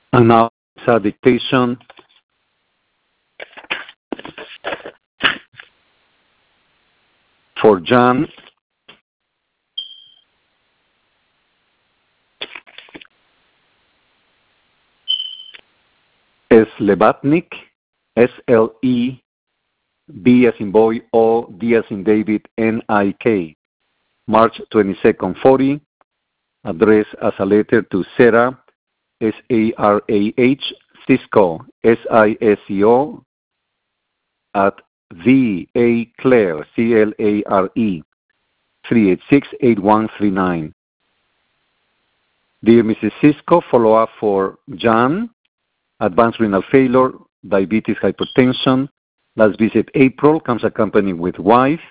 And now it's a dictation. For Jan, Slebatnik, S-L-E-B as in boy, O-D as in David, N-I-K, March 22nd, 40, addressed as a letter to Sarah, S-A-R-A-H, Cisco, S-I-S-C-O, at V.A. Clare, C-L-A-R-E, 386-8139. Dear Mrs. Cisco, follow-up for John, advanced renal failure, diabetes, hypertension. Last visit April, comes accompanied with wife.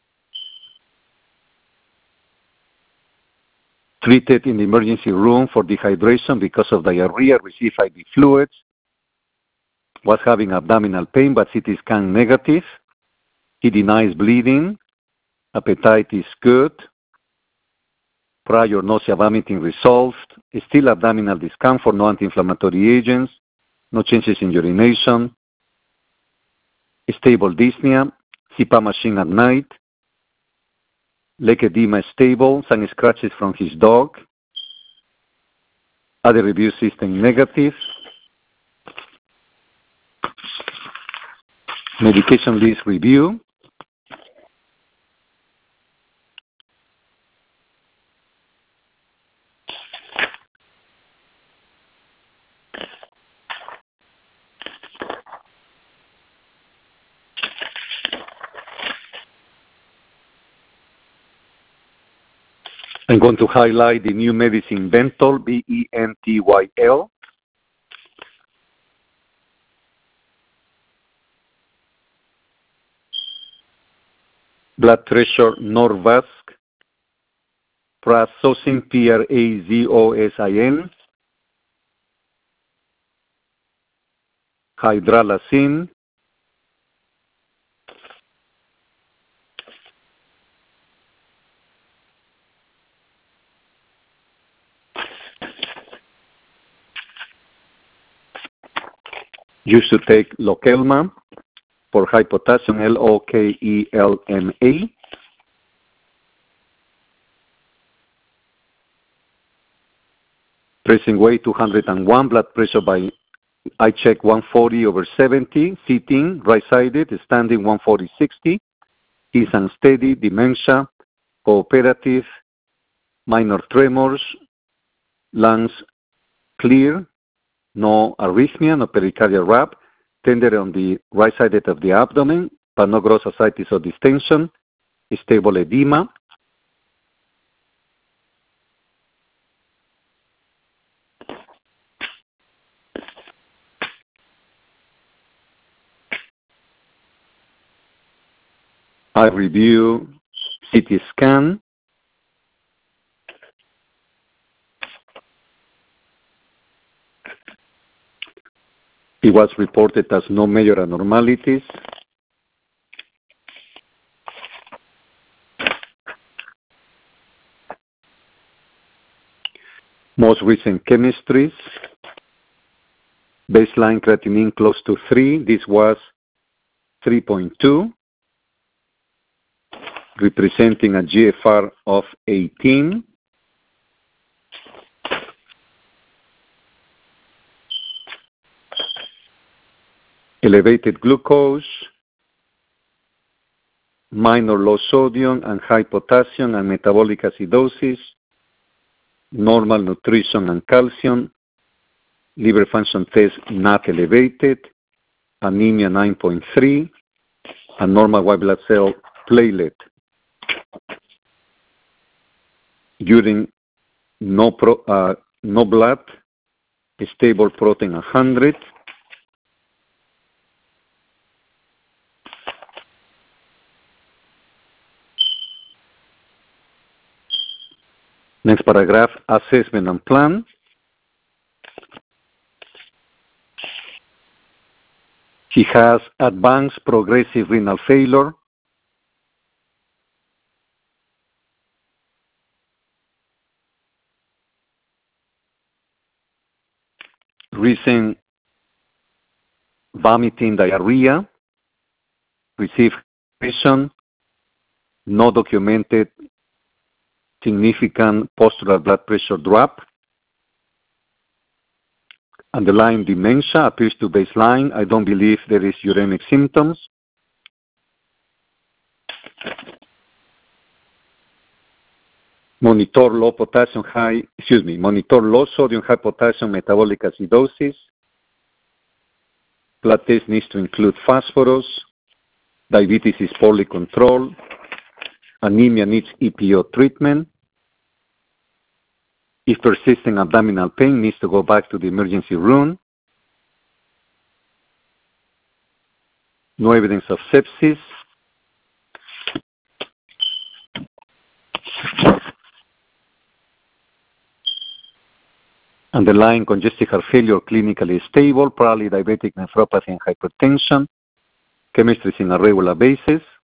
Treated in the emergency room for dehydration because of diarrhea, received IV fluids. Was having abdominal pain, but CT scan negative. He denies bleeding. Appetite is good. Prior nausea, vomiting resolved. Still abdominal discomfort, no anti-inflammatory agents. No changes in urination. Stable dyspnea. CPAP machine at night. Leg edema stable. Some scratches from his dog. Other review system negative. Medication list review. I'm going to highlight the new medicine Bentyl, B-E-N-T-Y-L. Blood pressure Norvasc, Prazosin, P-R-A-Z-O-S-I-N, Hydralazine, used to take Lokelma for high potassium, L-O-K-E-L-M-A. Pressing weight 201, blood pressure by I check 140/70, sitting, right-sided, standing 140/60. He's unsteady, dementia, cooperative, minor tremors, lungs clear, no arrhythmia, no pericardial rap, tender on the right side of the abdomen, but no gross ascites or distension, stable edema. I review CT scan. It was reported as no major abnormalities. Most recent chemistries. Baseline creatinine close to 3. This was 3.2, representing a GFR of 18. Elevated glucose, minor low sodium and high potassium and metabolic acidosis, normal nutrition and calcium, liver function test not elevated, anemia 9.3, and normal white blood cell platelet. Urine no blood, stable protein 100. Next paragraph, assessment and plan. He has advanced progressive renal failure, recent vomiting, diarrhea, received vision, no documented significant postural blood pressure drop. Underlying dementia appears to baseline. I don't believe there is uremic symptoms. Monitor low sodium, high potassium metabolic acidosis. Blood test needs to include phosphorus. Diabetes is poorly controlled. Anemia needs EPO treatment. If persistent abdominal pain, needs to go back to the emergency room. No evidence of sepsis. Underlying congestive heart failure clinically stable, probably diabetic nephropathy and hypertension. Chemistry is on a regular basis.